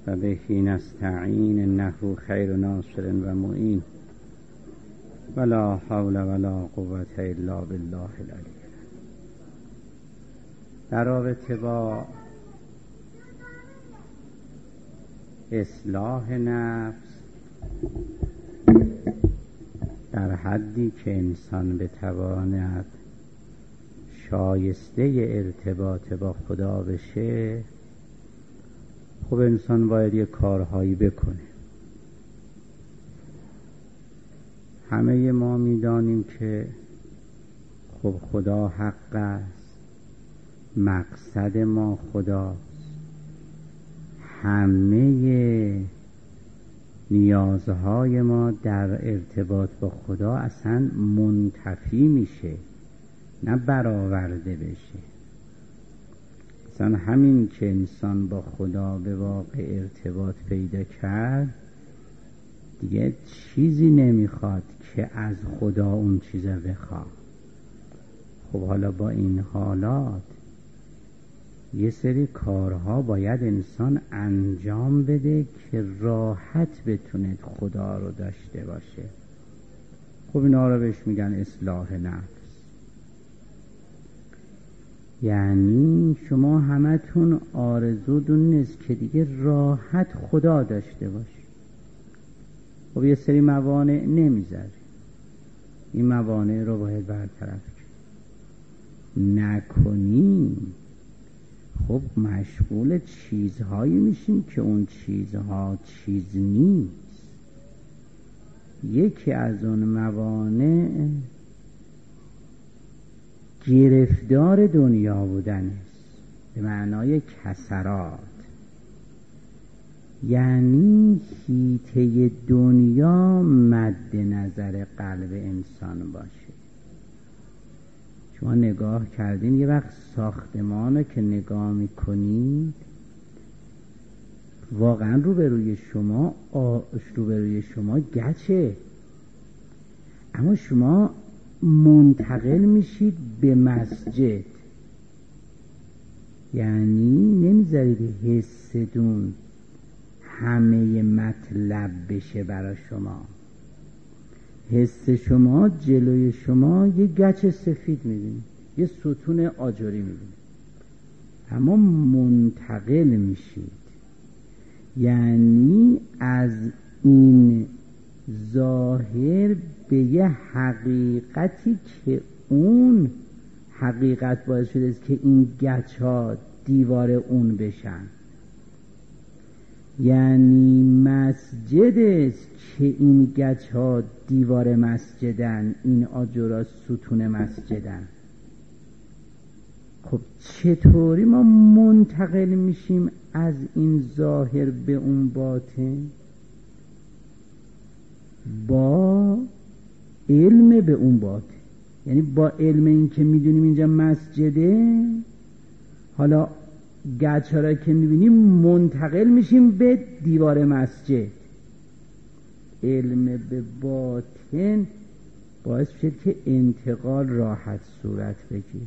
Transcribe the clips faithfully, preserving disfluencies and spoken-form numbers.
و بهی نستعین انه خیر ناصر و معین ولا حول ولا قوة الا بالله العلی. در رابطه با اصلاح نفس در حدی که انسان بتواند شایسته ارتباط با خدا بشه، خب انسان باید یه کارهایی بکنه. همه ما میدانیم که خب خدا حق است، مقصد ما خداست، همه نیازهای ما در ارتباط با خدا اصلا منتفی میشه، نه برآورده بشه. اصلا همین که انسان با خدا به واقع ارتباط پیدا کرد، دیگه چیزی نمیخواد که از خدا اون چیزه بخواد. خب حالا با این حالات یه سری کارها باید انسان انجام بده که راحت بتونه خدا رو داشته باشه. خب اینا رو بهش میگن اصلاح نفس. یعنی شما همتون آرزودون نیست که دیگه راحت خدا داشته باشی. خب یه سری موانع نمیذاری، این موانع رو باید برطرف کنی. نکنی خب مشغول چیزهایی میشیم که اون چیزها چیز نیست. یکی از اون موانع گرفتار دنیا بودن است، به معنای کسرات، یعنی حیطه دنیا مد نظر قلب انسان باشه. شما نگاه کردین یه وقت ساختمان رو که نگاه میکنید، واقعا روبروی شما روبروی شما گچه، اما شما منتقل میشید به مسجد. یعنی نمیذارید حستون همه مطلب بشه برای شما. حس شما جلوی شما یه گچ سفید میبینید، یه ستون آجری میبینید، اما منتقل میشید. یعنی از این ظاهر به یه حقیقتی که اون حقیقت باعث شده است که این گچ ها دیوار اون بشن. یعنی مسجد است که این گچ ها دیوار مسجدن، این آجرها ستون مسجدن. خب چطوری ما منتقل میشیم از این ظاهر به اون باطن؟ با علم به اون باطن. یعنی با علم این که میدونیم اینجا مسجده، حالا گچ ها را که میبینیم منتقل میشیم به دیوار مسجد. علم به باطن باعث شد که انتقال راحت صورت بگیره.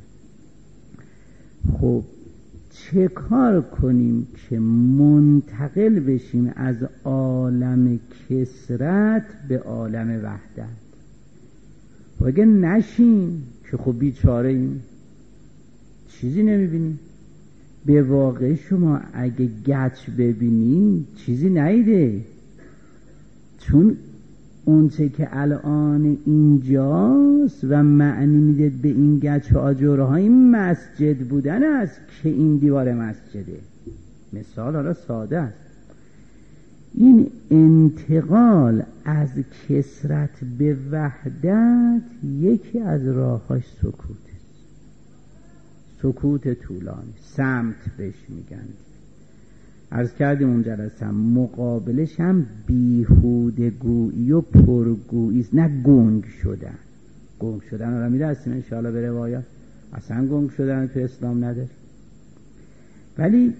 خب چه کار کنیم که منتقل بشیم از عالم کثرت به عالم وحدت؟ و اگه نشیم که خب بیچاره ایم، چیزی نمیبینیم. به واقع شما اگه گچ ببینی چیزی نیده، چون اونچه که الان اینجاست و معنی میده به این گچ و آجرهای مسجد بودن است که این دیوار مسجده. مثال حالا ساده است. این انتقال از کثرت به وحدت یکی از راهاش سکوت است. سکوت طولانی، صمت بهش میگن. عرض کردیم اون جلسه هم مقابلش هم بیهوده گویی و پرگویی است، نه گنگ شدن. گنگ شدن رو میرسیم انشاءالله به روایات. اصلا گنگ شدن تو اسلام نداره، ولی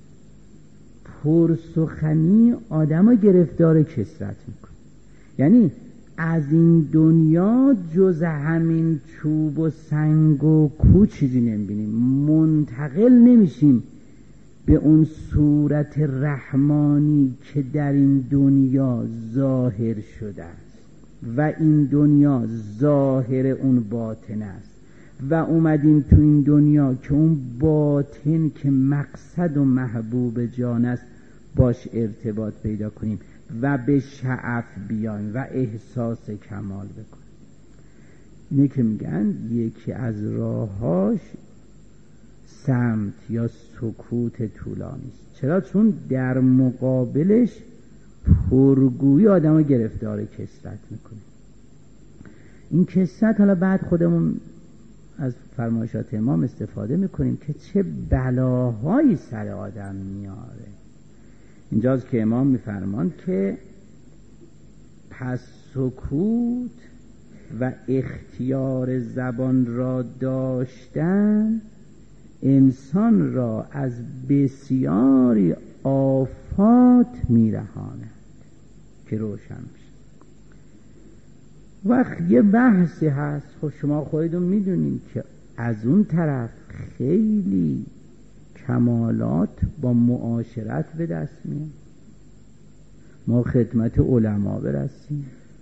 پرسخنی آدم ها گرفتار کثرت میکن. یعنی از این دنیا جز همین چوب و سنگ و کو چیزی نمیبینیم، منتقل نمیشیم به اون صورت رحمانی که در این دنیا ظاهر شده است و این دنیا ظاهر اون باطن است و اومدیم تو این دنیا که اون باطن که مقصد و محبوب جان است باش ارتباط پیدا کنیم و به شعف بیایم و احساس کمال بکنیم. اینه که میگن یکی از راهاش صمت یا سکوت طولانی است. چرا؟ چون در مقابلش پرگویی آدم رو گرفتار کثرت میکنه. این کثرت حالا بعد خودمون از فرمایشات امام استفاده میکنیم که چه بلاهایی سر آدم میاره. اینجاست که امام میفرمان که پس سکوت و اختیار زبان را داشتن انسان را از بسیاری آفات میرهاند که روشن میشه. وقت یه بحثی هست، خب شما خودتون میدونین که از اون طرف خیلی کمالات با معاشرت به دست میاد. ما خدمت علما برسیم،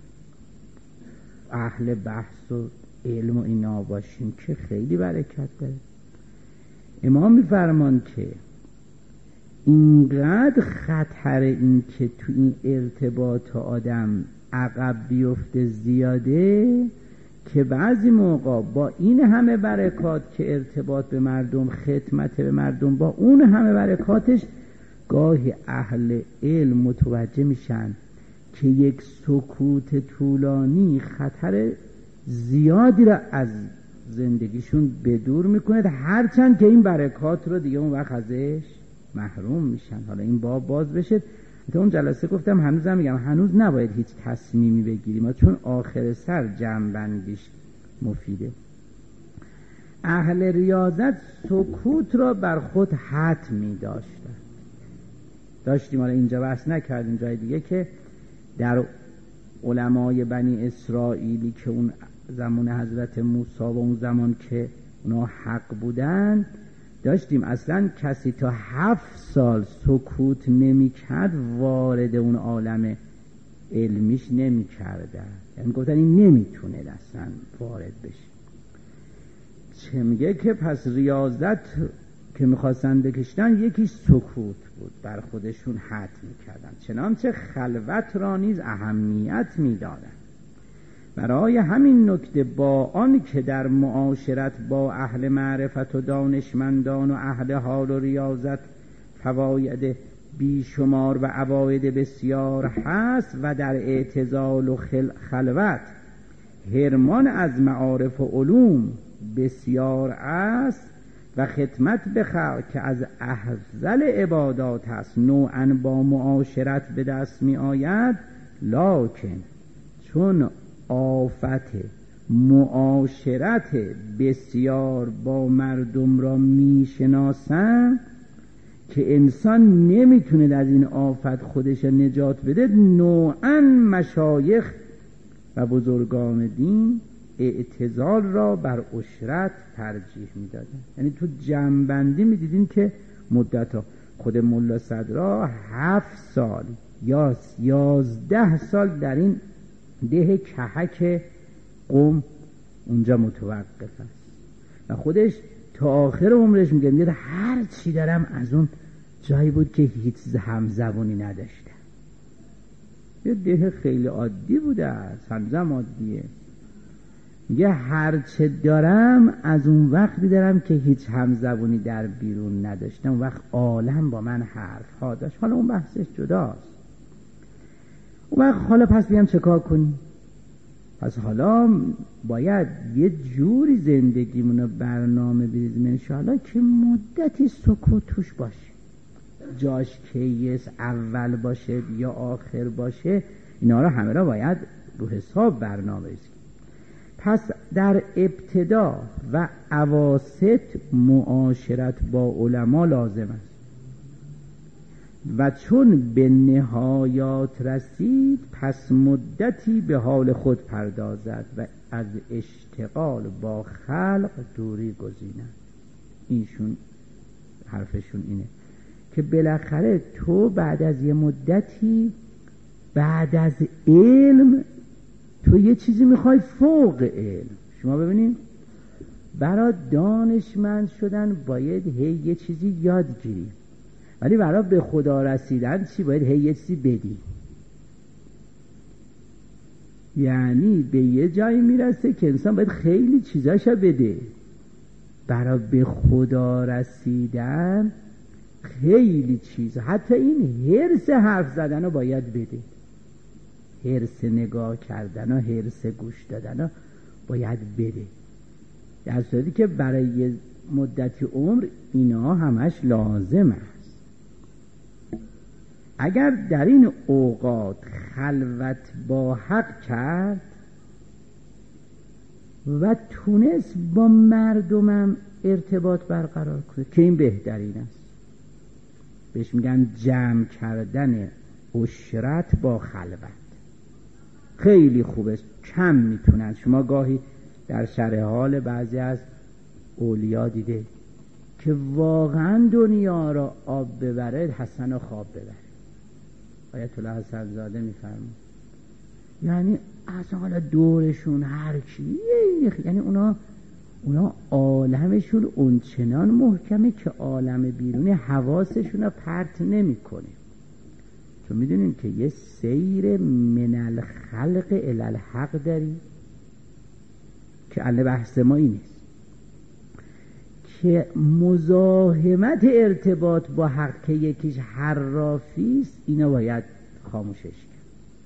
اهل بحث و علم و اینا باشیم که خیلی برکت داره. امام میفرمان که اینقدر خطر این که تو این ارتباط آدم عقب بیفته زیاده که بعضی موقع با این همه برکات که ارتباط به مردم، خدمت به مردم، با اون همه برکاتش گاهی اهل علم متوجه میشن که یک سکوت طولانی خطر زیادی را از زندگیشون به دور میکنه، هرچند که این برکات رو دیگه اون وقت ازش محروم میشن. حالا این باب باز بشه. تا اون جلسه گفتم هنوزم میگم هنوز نباید هیچ تصمیمی بگیریم چون آخر سر جنبندیش مفیده. اهل ریاضت سکوت را بر خود حتم می داشتن. داشتیم حالا اینجا بحث نکردیم جای دیگه که در علمای بنی اسرائیلی که اون زمان حضرت موسی و اون زمان که اونا حق بودن داشتیم اصلا کسی تا هفت سال سکوت نمی کرد وارد اون عالم علمیش نمی کرده. یعنی گفتن این نمی تونه اصلا وارد بشه. چه میگه که پس ریاضت که میخواستن بکشتن یکی سکوت بود، بر خودشون حد میکردن، چنانچه خلوت را نیز اهمیت میدادن. برای همین نکته با آن که در معاشرت با اهل معرفت و دانشمندان و اهل حال و ریاضت فواید بیشمار و عواید بسیار هست و در اعتزال و خلوت حرمان از معارف و علوم بسیار است و خدمت به خلق که از افضل عبادات است نوعاً با معاشرت به دست می آید، لکن چون آفت معاشرت بسیار با مردم را می شناسند که انسان نمیتونه از این آفت خودش نجات بده، نوعاً مشایخ و بزرگان دین اعتزال را بر عشرت ترجیح میدادن. یعنی تو جمع‌بندی میدیدین که مدتها خود ملا صدرا هفت سال یا یازده سال در این ده کهک قم اونجا متوقف است و خودش تا آخر عمرش میگه میگه هر چی دارم از اون جایی بود که هیچ همزبانی نداشته. یه ده خیلی عادی بوده، همزم عادیه. میگه هر چه دارم از اون وقتی دارم که هیچ همزبانی در بیرون نداشتم، اون وقت عالم با من حرف ها داشت. حالا اون بحثش جداست. اون وقت حالا پس بیام چه کار کنیم؟ پس حالا باید یه جوری زندگیمونو برنامه بریزیم انشاءالله که مدتی سکوت توش باشه، جاش کیس اول باشه یا آخر باشه، اینا رو همه را باید رو حساب برنامه بریزیم. پس در ابتدا و اواسط معاشرت با علما لازم است و چون به نهایات رسید پس مدتی به حال خود پردازد و از اشتغال با خلق دوری گزیند. اینشون حرفشون اینه که بالاخره تو بعد از یه مدتی بعد از علم تو یه چیزی میخوای فوق علم. شما ببینید برای دانشمند شدن باید هی یه چیزی یاد گیری، ولی برای به خدا رسیدن چی؟ باید هی یه چیزی بدی. یعنی به یه جایی میرسه که انسان باید خیلی چیزاشو بده. برای به خدا رسیدن خیلی چیز، حتی این حرص حرف زدن رو باید بده، حرص نگاه کردن و حرص گوش دادن رو باید بده، در صورتی که برای یه مدتی عمر اینا همش لازم است. اگر در این اوقات خلوت با حق کرد و تونست با مردمم ارتباط برقرار کنه که این بهترین است. بهش میگن جمع کردن عشرت با خلوت. خیلی خوبه، کم میتونن. شما گاهی در شرح حال بعضی از اولیا دیده که واقعا دنیا را آب ببره حسن و خواب ببره. آیت الله حسن زاده میفرمون یعنی اصلا حالا دورشون هر کی، یعنی اونا اونا عالمشون اونچنان محکمه که عالم بیرونی حواسشون رو پرت نمی کنه. چون میدونین که یه سیر من الخلق الی الحق داری که اله بحث ما این نیست که مزاحمت ارتباط با حق که یکیش حرافی است، اینو باید خاموشش کرد.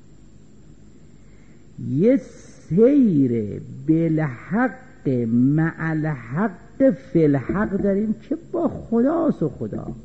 یه سیر بالحق مع الحق فی الحق داریم که با خداست و خداست.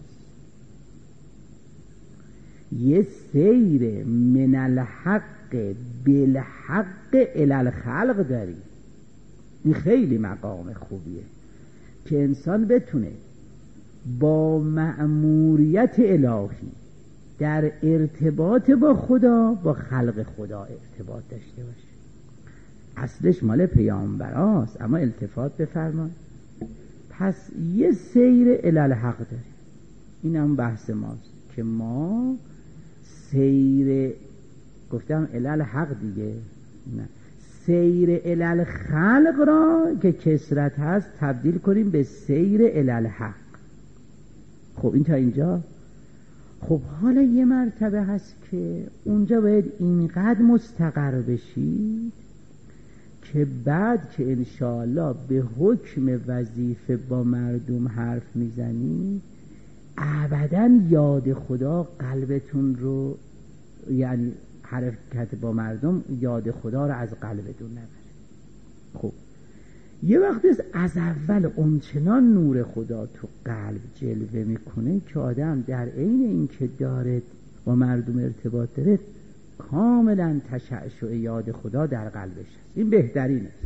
یه سیر من الحق بالحق الی الخلق داریم. این خیلی مقام خوبیه که انسان بتونه با مأموریت الهی در ارتباط با خدا با خلق خدا ارتباط داشته باشه. اصلش مال پیامبراست، اما التفات بفرما. پس یه سیر الی الحق داریم. این هم بحث ماست که ما سیر، گفتم الی الحق دیگه، نه، سیر الی الخلق را که کسرت هست تبدیل کنیم به سیر الی الحق. خب این تا اینجا. خب حالا یه مرتبه هست که اونجا باید اینقدر مستقر بشید که بعد که انشاءالله به حکم وظیفه با مردم حرف میزنید ابداً یاد خدا قلبتون رو، یعنی حرکت با مردم یاد خدا رو از قلبتون نبره. خب یه وقت از اول اونچنان نور خدا تو قلب جلوه میکنه که آدم در عین این که داره با مردم ارتباط داره کاملا تشعشع یاد خدا در قلبش هست. این بهترین است.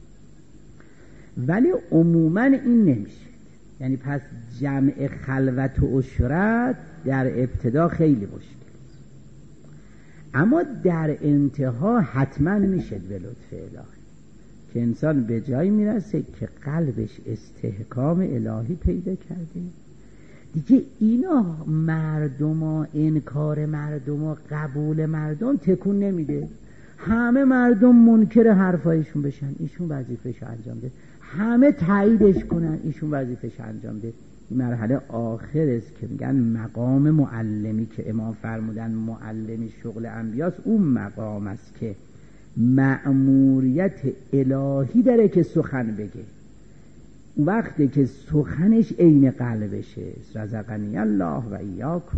ولی عموما این نمیشه. یعنی پس جمع خلوت و عشرت در ابتدا خیلی مشکل است، اما در انتها حتما میشه به لطف الهی که انسان به جایی میرسه که قلبش استحکام الهی پیدا کرده دیگه. اینا مردم و انکار مردم و قبول مردم تکون نمیده. همه مردم منکر حرفایشون بشن، ایشون وظیفه‌ش انجام ده. همه تاییدش کنن، ایشون وظیفه‌ش انجام ده. این مرحله آخر است که میگن مقام معلمی که امام فرمودن معلمی شغل انبیاست. اون مقام است که مأموریت الهی داره که سخن بگه. وقتی که سخنش عین قلبشه. رزقنی الله و ایاکم.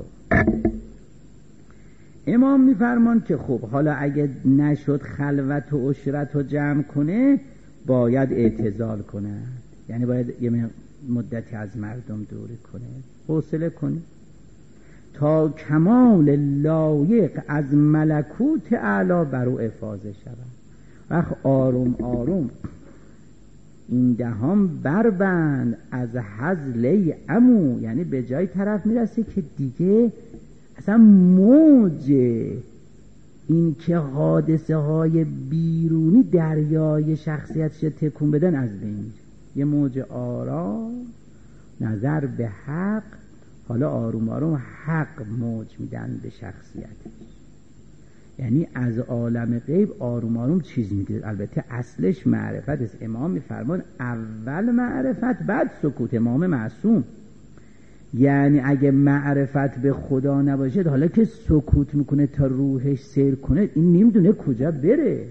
امام میفرمان که خب حالا اگه نشد خلوت و عشرت رو جمع کنه باید اعتزال کنه، یعنی باید یه مدتی از مردم دوری کنه، حوصله کنه تا کمال لایق از ملکوت اعلی بر او افاضه شود. وقت آروم آروم این دهان بربند از هزله امو، یعنی به جای طرف میرسه که دیگه اصلا موج این که حادثه های بیرونی دریای شخصیتش تکون بدن از بین میره. یه موج آرام، نظر به حق، حالا آروم آروم حق موج میدن به شخصیتش، یعنی از عالم غیب آروم آروم چیز میگیره. البته اصلش معرفت است. امام میفرمان اول معرفت بعد سکوت، امام معصوم. یعنی اگه معرفت به خدا نباشه، حالا که سکوت میکنه تا روحش سیر کنه، این نمیدونه کجا بره.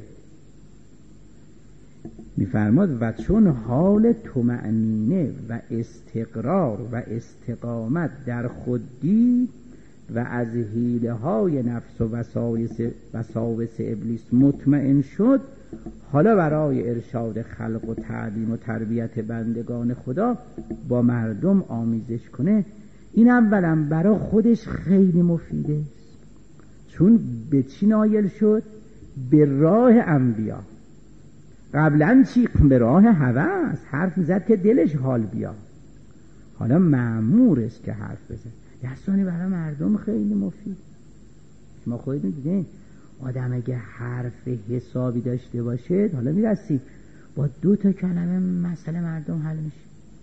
میفرماد و چون حال طمأنینه و استقرار و استقامت در خود دید و از حیله های نفس و وساوس وساوس ابلیس مطمئن شد، حالا برای ارشاد خلق و تعلیم و تربیت بندگان خدا با مردم آمیزش کنه. این اولا برای خودش خیلی مفیده است، چون به چی نایل شد؟ به راه انبیا. قبلا چی؟ به راه هوس حرف میزد که دلش حال بیاد. حالا مأمور است که حرف بزن. دستانی برای مردم خیلی مفید. شما خودتون دیدین آدم اگه حرف حسابی داشته باشه، حالا میرسید با دو تا کلمه مسئله مردم حل میشه.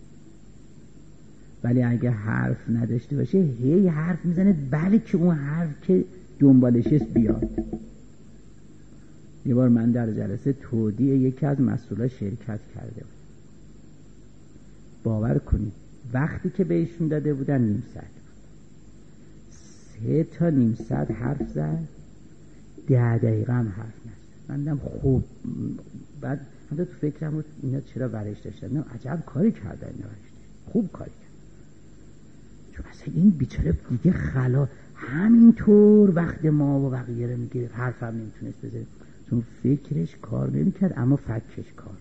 ولی اگه حرف نداشته باشه، هی حرف میزنه بلکه اون حرف که دنبالش است بیاد. یه بار من در جلسه تودیع یکی از مسئولا شرکت کرده بود. باور کنید وقتی که بهشون داده بودن نیم ساعت بود، سه تا نیم ساعت حرف زد، ده دقیقه هم حرف نزد. من دیدم خوب. بعد هم تو فکرم بود اینا چرا برش داشتن؟ نه عجب کاری کردن اینا برش داشتن. خوب کاری کرد. چون اصلا این بیچاره دیگه خلا همینطور وقت ما و بقیه رو میگه، حرف هم نمیتونست بزنه، چون فکرش کار نمیکرد اما فکرش کار.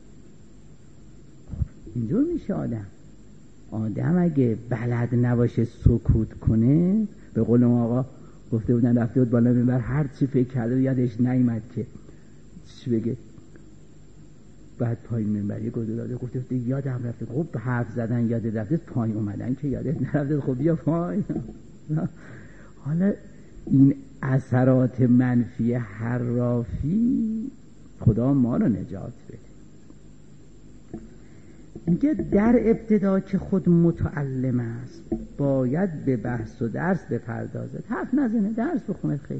اینجور میشه آدم. آدم اگه بلد نباشه سکوت کنه، به قول ما آقا گفته بودن رفته بود بالا منبر، هر چی فکر کرده یادش نیامد که چی بگه. بعد پایین منبر یه گفته داده گفته بود یادم رفته. خب حرف زدن یادت رفته، پایین اومدن که یادت نرفته. خب بیا پایین. حالا این اثرات منفی حرافی خدا ما رو نجات بده. میگه در ابتدا که خود متعلم است باید به بحث و درس بپردازد، حرف نزنه، درس بخونه خیلی،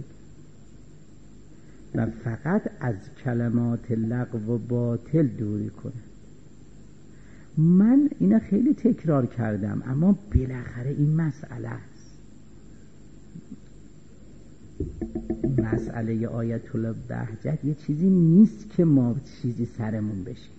و فقط از کلمات لغو و باطل دوری کنه. من اینا خیلی تکرار کردم اما بالاخره این مسئله است. مسئله آیت الله بهجت یه چیزی نیست که ما چیزی سرمون بشه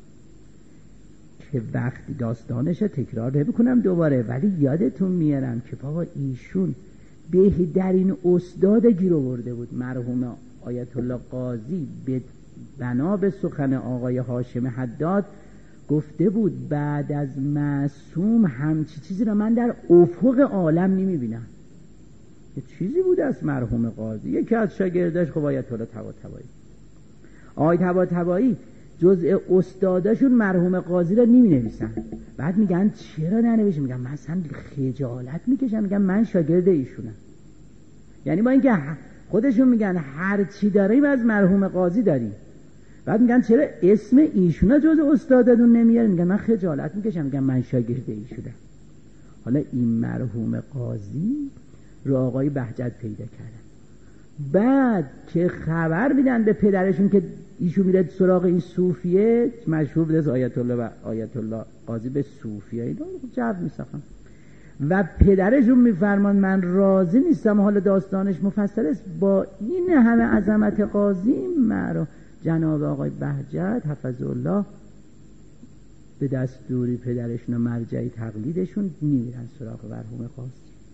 که وقتی داستانش رو تکرار نمی‌کنم دوباره، ولی یادتون میارم که بابا ایشون بهترین استاد گیر آورده بود. مرحوم آیت الله قاضی به بنا به سخن آقای هاشم حداد گفته بود بعد از معصوم همچی چیزی رو من در افق عالم نمیبینم. یه چیزی بود از مرحوم قاضی. یکی از شاگرداش خب آیت الله طباطبایی. آقای طباطبایی جزء استاداشون مرحوم قاضی رو نمی نویسن. بعد میگن چرا ننویسن؟ میگن مثلا خجالت میکشن، میگن من شاگرد ایشونم. یعنی با اینکه خودشون میگن هر چی داریم از مرحوم قاضی داریم، بعد میگن چرا اسم ایشونا جزء استاداتون نمیارین؟ میگن من خجالت میکشم، میگن من شاگرد ایشونم. حالا این مرحوم قاضی رو آقای بهجت پیدا کردن. بعد که خبر میدن به پدرشون که ایشون میره سراغ این صوفیه، مشهور بود از آیت الله و آیت الله قاضی به صوفیه اینا جو میساختن، و پدرشون میفرمان من راضی نیستم. حالا داستانش مفصل است. با این همه عظمت قاضی مرا جناب آقای بهجت حفظه الله به دستوری پدرشون و مرجعی تقلیدشون میرن سراغ مرحوم قاضی.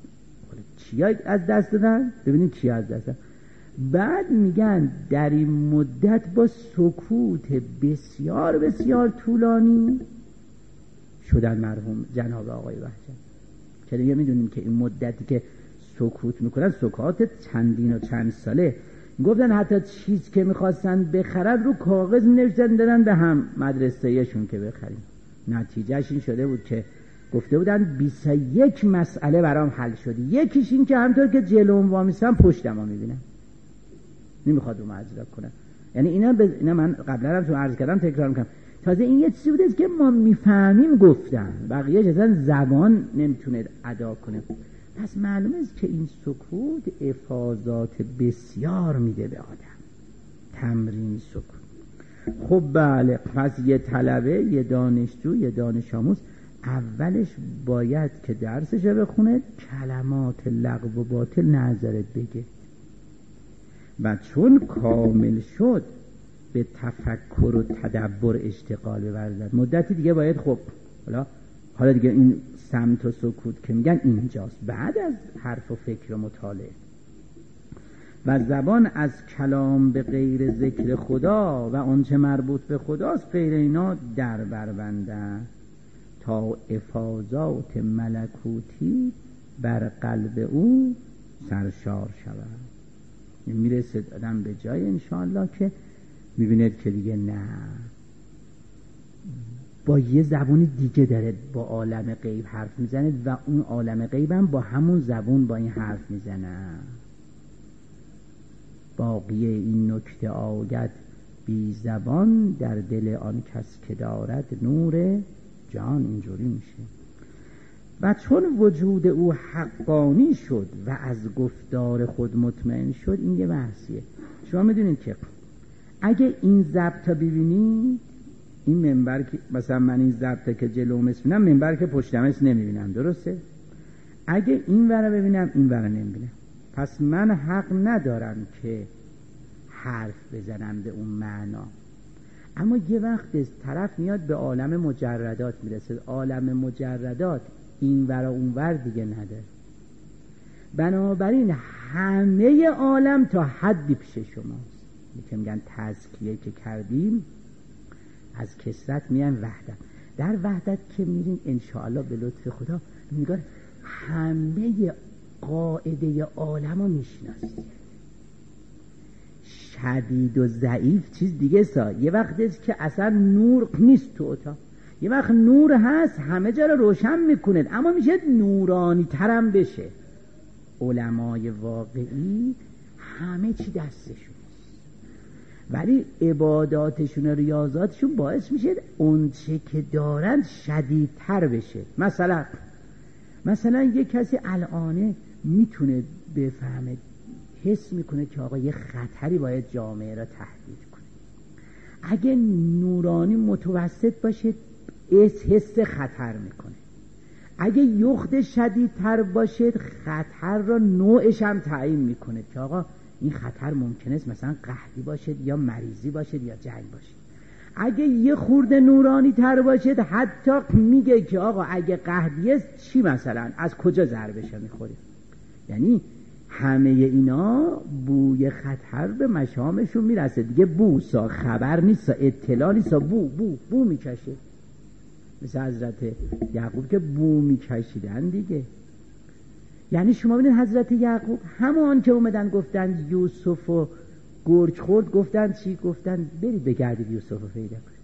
چی از دست دادن؟ ببینید چی از دست دادن. بعد میگن در این مدت با سکوت بسیار بسیار طولانی شدن مرحوم جناب آقای بهجت. که دیگه میدونیم که این مدتی که سکوت میکنن سکوت چندین و چند ساله. گفتن حتی چیز که میخواستن بخرد رو کاغذ مینوشتن دادن به هم مدرسه‌شون که بخریم. نتیجهش این شده بود که گفته بودن بیست و یک مسئله برام حل شده. یکیش این که همطور که جلوم وامیستم پشتم ها میبینم، نمیخواد رو معجزه کنم. یعنی اینا, ب... اینا من قبلا هم تو عرض کردم تکرار میکنم، تازه این یه چیزی بوده که ما میفهمیم گفتن، بقیه اصلا زبان نمیتونه ادا کنه. پس معلومه است که این سکوت افاضات بسیار میده به آدم. تمرین سکوت. خب بله، پس یه طلبه، یه دانشجو، یه دانش آموز اولش باید که درسش رو بخونه، کلمات لغو و باطل نظرت بگه و چون کامل شد به تفکر و تدبر اشتغال بورزد. مدتی دیگه باید خب حالا حالا دیگه این سمت و سکوت که میگن اینجاست، بعد از حرف و فکر و مطالعه. و زبان از کلام به غیر ذکر خدا و آنچه مربوط به خداست غیر اینا در بربنده تا افاضات ملکوتی بر قلب او سرشار شود. میرسه آدم به جای انشاءالله که میبیند که دیگه نه، با یه زبون دیگه داره با عالم غیب حرف میزنه و اون عالم غیب هم با همون زبون با این حرف میزنه. باقی این نکته آید بی زبان در دل آن کس که دارد نور جان. اینجوری میشه. و چون وجود او حقانی شد و از گفتار خود مطمئن شد، این یه بحثیه. شما میدونید که اگه این ضبط ببینید، این منبر که مثلا من این ضبط که جلوم اسمینم، منبر که پشتم اسم نمیبینم، درسته؟ اگه این ور ببینم این ور نمیبینم، پس من حق ندارم که حرف بزنم به اون معنا. اما یه وقت طرف میاد به عالم مجردات میرسه، عالم مجردات این ور و اون ور دیگه نداره. بنابراین همه عالم تا حدی پیش شماست. که میگن تزکیه که کردیم از کثرت میان وحدت. در وحدت که میرین انشاءالله به لطف خدا میگن همه قاعده عالم رو میشناسید. شدید و ضعیف چیز دیگه سا. یه وقت است که اصلا نور نیست تو اتاق، یه وقت نور هست همه جا رو روشن میکنه، اما میشه نورانی ترم بشه. علمای واقعی همه چی دستشون، ولی عباداتشون و ریاضاتشون باعث میشه اون چه که دارن شدیدتر بشه. مثلا مثلا یه کسی الان میتونه بفهمه، حس میکنه که آقا یه خطری باید جامعه را تهدید کنه. اگه نورانی متوسط باشه حس خطر میکنه، اگه یخت شدیدتر باشه خطر را نوعش هم تعیین میکنه که آقا این خطر ممکنه است مثلا قحطی باشه یا مریضی باشه یا جنگ باشه. اگه یه خورده نورانی تر باشه حتی میگه که آقا اگه قحطی است چی، مثلا از کجا ضربش میخوره. یعنی همه اینا بوی خطر به مشامشون میرسه دیگه. بوسا خبر نیست، اطلاع نیست، بو بو بو میکشه. مثل حضرت یعقوب که بو میکشیدن دیگه. یعنی شما ببینید حضرت یعقوب همان که اومدن گفتن یوسف و گرگ خورد، گفتن چی؟ گفتن برید بگردید یوسف رو پیدا کنید.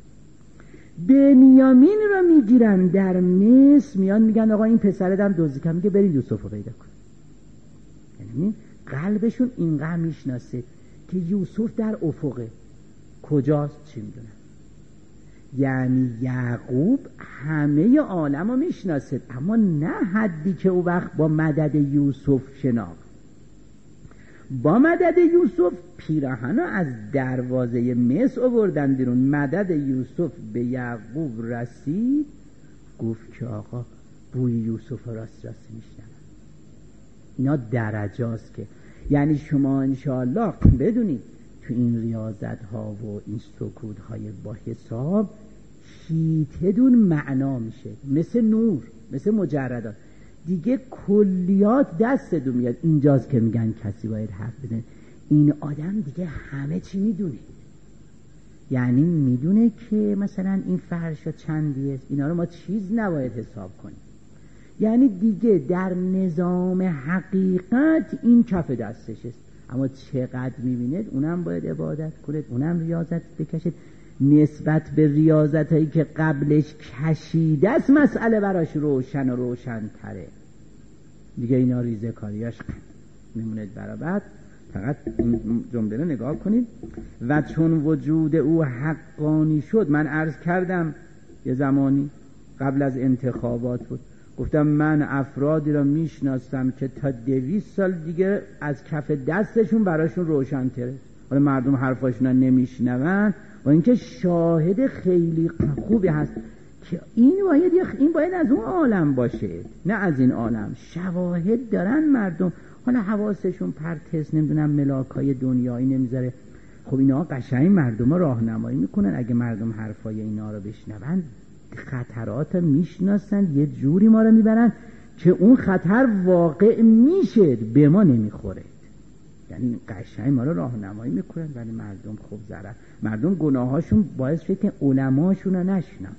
بنیامین رو میگیرن در مصر، میان میگن آقا این پسره دم دزدی کرد، میگه برید یوسف رو پیدا کنید. یعنی قلبشون اینقدر میشناسه که یوسف در افقه کجاست چی میدونن. یعنی یعقوب همه عالم رو میشناسه، اما نه حدی که او وقت با مدد یوسف شناخت. با مدد یوسف پیراهن از دروازه مصر آوردن بیرون. مدد یوسف به یعقوب رسید، گفت که آقا بوی یوسف راست راست میشنم. اینا درجاست که یعنی شما انشاءالله بدونید تو این ریاضت ها و این سکوت های با حساب شیطدون معنا میشه، مثل نور، مثل مجردات دیگه. کلیات دست دو میاد. اینجاست که میگن کسی باید حرف بزنه. این آدم دیگه همه چی میدونه. یعنی میدونه که مثلا این فرشا چندیه، اینا رو ما چیز نباید حساب کنیم. یعنی دیگه در نظام حقیقت این کف دستش است، اما چقدر میبیند اونم باید عبادت کنید، اونم ریاضت بکشید. نسبت به ریاضت هایی که قبلش کشیده است مسئله براش روشن و روشن تره دیگه. اینا ریزه کاریاش میموند برابر. فقط این جمله رو نگاه کنید. و چون وجود او حقانی شد، من عرض کردم یه زمانی قبل از انتخابات بود، گفتم من افرادی را میشناسم که تا دویست سال دیگه از کف دستشون براشون روشن تره. حالا مردم حرفاشون رو نمیشنون و اینکه شاهد خیلی خوبی هست که این باید این باید از اون عالم باشه نه از این عالم. شواهد دارن مردم، حالا حواسشون پرتست، نمیدونم ملاکای دنیایی نمیذاره. خب اینا قشنگ مردم رو راهنمایی میکنن. اگه مردم حرفای اینا رو بشنون خطرات میشناسن، یه جوری ما رو میبرن که اون خطر واقع میشه، به ما نمیخوره. یعنی قشنگ ما رو راهنمایی میکنن، ولی مردم خب ضرر، مردم گناهاشون باعث شد که علماشون رو نشناسن.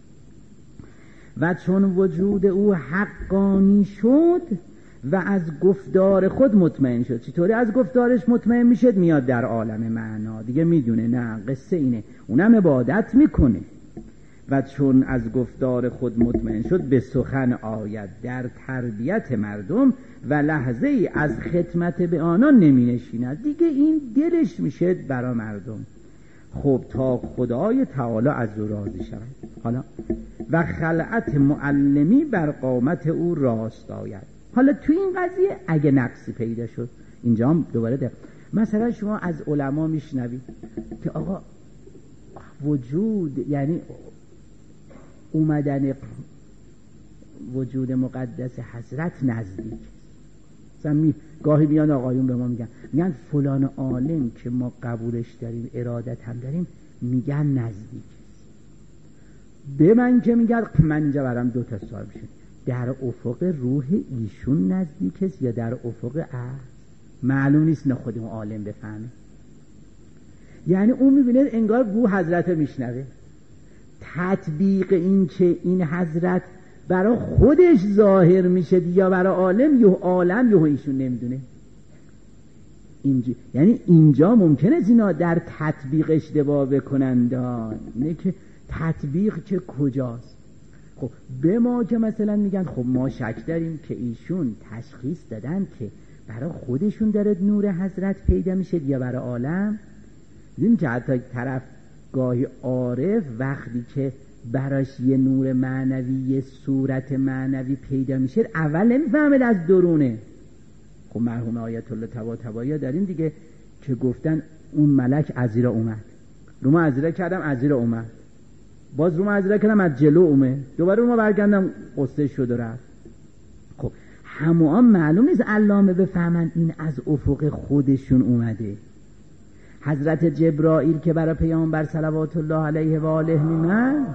و چون وجود او حقانی شد و از گفتار خود مطمئن شد. چطوری از گفتارش مطمئن میشد؟ میاد در عالم معنا دیگه میدونه نه قصه اینه، اونم عبادت میکنه. و چون از گفتار خود مطمئن شد به سخن آید در تربیت مردم و لحظه ای از خدمت به آنان نمی نشیند. دیگه این دلش میشه برای مردم. خب تا خدای تعالی از او راضی شود. حالا و خلعت معلمی بر قامت او راست آید. حالا تو این قضیه اگه نقصی پیدا شد، اینجا هم دوباره ده. مثلا شما از علما میشنوید که آقا وجود یعنی اومدن وجود مقدس حضرت نزدیک. مثلا می گاهی بیان آقایون به ما میگن میگن فلان عالم که ما قبولش داریم ارادت هم داریم میگن نزدیک. به من که میگن من اینجا برام دو تا سوال میشه، در افق روح ایشون نزدیک است یا در افق عرض؟ معلوم نیست، نه خود اون عالم بفهمه. یعنی اون میبینه انگار بو حضرت میشنوه. تطبیق این که این حضرت برای خودش ظاهر میشه یا برای عالم، یا عالم یا ایشون نمیدونه. اینجا یعنی اینجا ممکنه اینا در تطبیق اشتباه بکنند. اینه که تطبیق که کجاست؟ خب به ما که مثلا میگن خب ما شک داریم که ایشون تشخیص دادن که برای خودشون داره نور حضرت پیدا میشه یا برای عالم. دیدیم که حتی طرف گاهی عارف وقتی که براش یه نور معنوی، یه صورت معنوی پیدا میشه، اول نمیفهمه از درونه. خب مرحوم آیت الله طباطبایی داریم دیگه که گفتن اون ملک ازیرا اومد، رو ما ازیرا کردم ازیرا اومد، باز رو ما ازیرا کردم از جلو اومد، دوباره رو ما برگردم قصه شد و رفت. خب همون معلوم نیست علامه بفهمن این از افق خودشون اومده. حضرت جبرائیل که برای پیامبر صلوات الله علیه و آله میمد،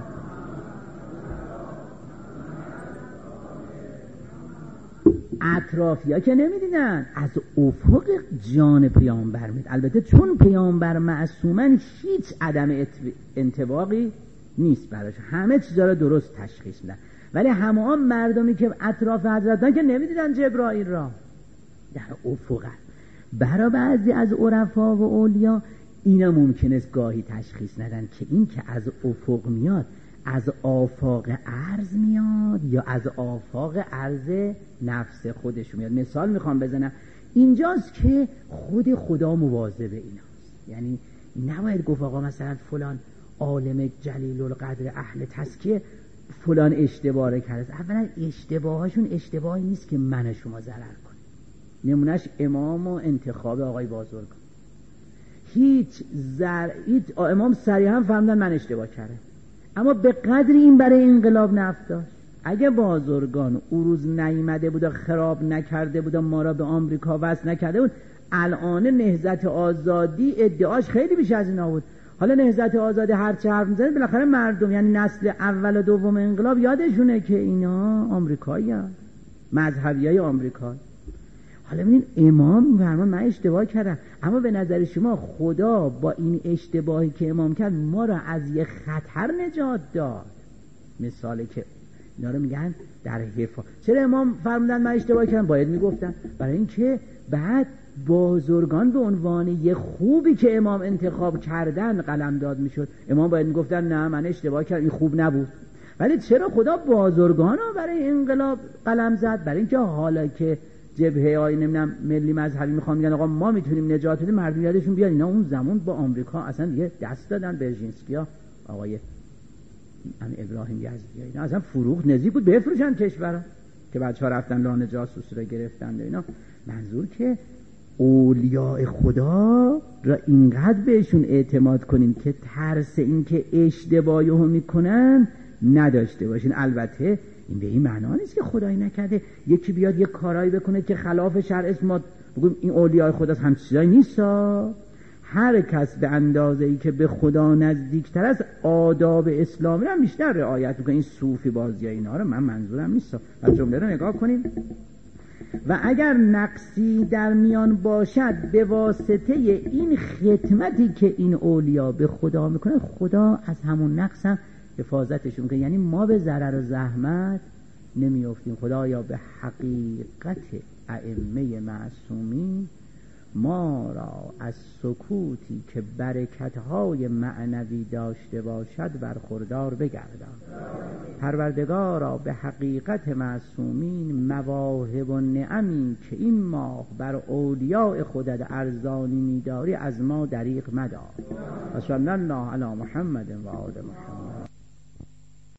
اطرافیا که نمیدیدن، از افق جان پیامبر میاد. البته چون پیامبر معصومن هیچ عدم انطباقی نیست براش، همه چیزا رو درست تشخیص میدن. ولی همه مردمی که اطراف حضرتان که نمیدیدن جبرائیل را، در افق. برای بعضی از عرفا و اولیا اینا ممکنه است گاهی تشخیص ندن که این که از افق میاد از آفاق عرض میاد یا از آفاق عرض نفس خودش میاد. مثال میخوام بزنم، اینجاست که خود خدا مواظب ایناست. یعنی نباید گفت آقا مثلا فلان عالم جلیل القدر اهل تزکیه فلان اشتباه کرده. اولا اشتباهاشون اشتباهی نیست که من شما ضرر کنه. نمونهش امام و انتخاب آقای بازرگان، هیچ زر هیچ امام صریحا فهمیدن من اشتباه کردم، اما به قدری این برای انقلاب نفت داشت. اگه بازرگان او روز نیامده بود، خراب نکرده بود، ما را به آمریکا وصل نکرده بود، الان نهضت آزادی ادعاش خیلی بیش از اینا بود. حالا نهضت آزادی هر چه حرف میزنه بالاخره مردم، یعنی نسل اول و دوم انقلاب یادشونه که اینا آمریکایی‌ان، مذهبیای آمریکا. حالا ببینید امام فرمان من اشتباه کردم، اما به نظر شما خدا با این اشتباهی که امام کرد ما را از یه خطر نجات داد؟ مثالی که اینا رو میگن در حفاظت. چرا امام فرمودن من اشتباه کردم؟ باید میگفتن برای اینکه بعد بازرگان به عنوان یه خوبی که امام انتخاب کردن قلمداد میشد. امام باید میگفتن نه من اشتباه کردم، این خوب نبود. ولی چرا خدا بازرگان رو برای انقلاب قلم زد؟ برای اینکه حالا که جبهه های نمیدونم ملی مذهبی میخوان میگن آقا ما میتونیم نجات بدیم، مردم یادشون بیاد اینا اون زمان با آمریکا اصلا دیگه دست دادن. برژینسکیا، آقای همین ابراهیم یزدی، اینا اصلا فروغ نزدیک بود بفروشن کشورها که بچه‌ها رفتن لانه جاسوسی رو گرفتن و اینا. منظور که اولیاء خدا را اینقدر بهشون اعتماد کنین که ترس این که اشتباهی هم میکنن نداشته باشین. البته این به این معنا نیست که خدایی نکرده یکی بیاد یک کارایی بکنه که خلاف شرع ما بگیم این اولیاء خداست، هم چیزایی نیستا. هر کس به اندازه ای که به خدا نزدیکتر است آداب اسلامی هم بیشتر رعایت میکنه. این صوفی بازی ها اینا رو من منظورم نیست. پس جمله رو نگاه کنیم. و اگر نقصی در میان باشد به واسطه این خدمتی که این اولیا به خدا میکنه، خدا از همون نقص هم حفاظتشون میکنه. یعنی ما به ضرر و زحمت نمیافتیم. خدایا به حقیقت ائمه معصومین ما را از سکوتی که برکت‌های معنوی داشته باشد برخوردار بگردان. پروردگارا به حقیقت معصومین مواهب و نعمی که این ماه بر اولیاء خودت ارزانی می‌داری از ما دریغ مدار. و صلی الله علی محمد و آل محمد.